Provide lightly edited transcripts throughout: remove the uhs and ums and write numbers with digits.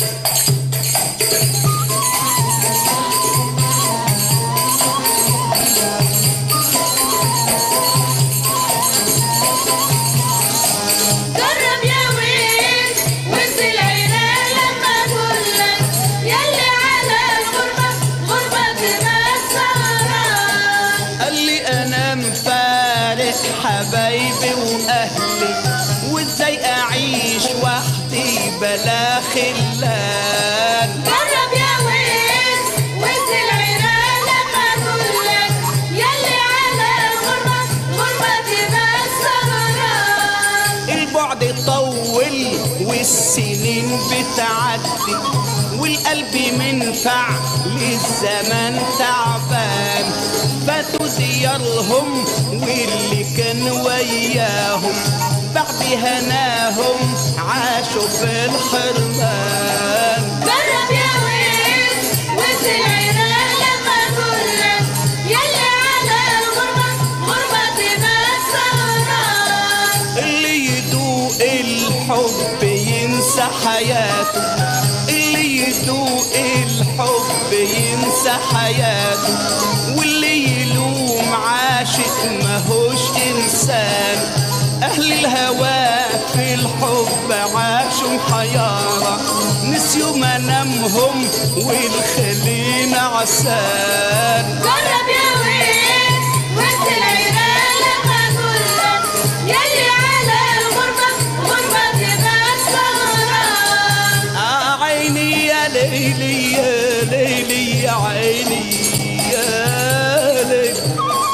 حبايبي واهلي وازاي اعيش وحدي بلا خلان. جرب يا ويس وانزل عراق لما اقولك ياللي على الغربة غربة تبقى سهران. البعد طول والسنين بتعدي والقلب منفع للزمان تعبان. فاتوا ديارهم واللي كان وياهم بعد هناهم عاشوا في الحرمان. جرب يا ويس وانزل عراق لما اقولك ياللي على الغربة غربة تبقى سهران. اللي يدوق الحب ينسى حياته، اللي يدوق الحب ينسى حياته، واللي يلوم عاشق ماهوش إنسان. أهل الهوى في الحب عاشوا حيارى نسيوا منامهم والخلين عسان. جرب يا ويس وانزل عراق لما اقولك ياللي على الغربة غربة تبقى سهران. عيني يا ليلي يا ليلي يا عيني يا ليلي.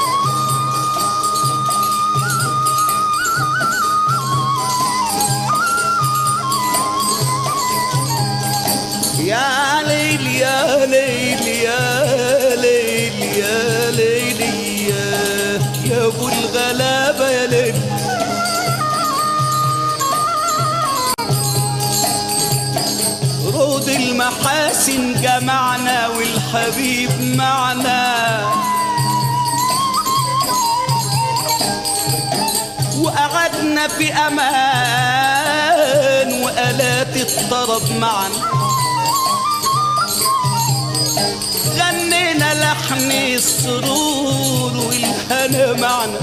يا ليل يا ليل يا ليل يا ليل يا ابو الغلابه يا ليل. رود المحاسن جمعنا والحبيب معنا وقعدنا في امان وآلات الطرب معنا. غنينا لحن السرور والهنا معنا.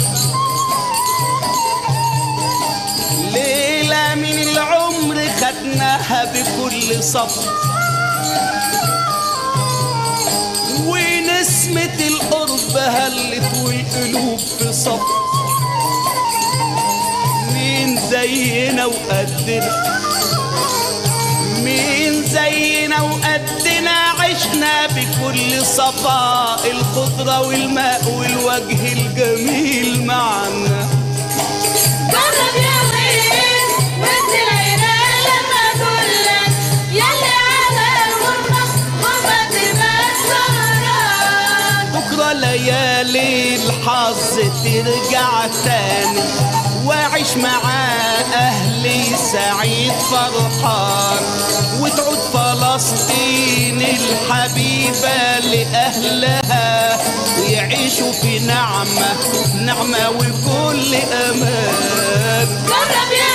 ليلة من العمر خدناها بكل صف ونسمة القرب هلت والقلوب في صف. مين زينا وقدنا مين زينا وقدنا عشنا بكل صفاء الخضرة والماء والوجه الجميل معنا. جرب يا ويس وانزل عراق لما اقولك ياللي على الغربة غربة تبقى سهران. بكرة ليالي الحظ ترجع تاني واعيش مع اهلي سعيد فرحان. وتعود فلسطين الحبيبة لأهلها ويعيشوا في نعمة نعمة وكل أمان. جرب يا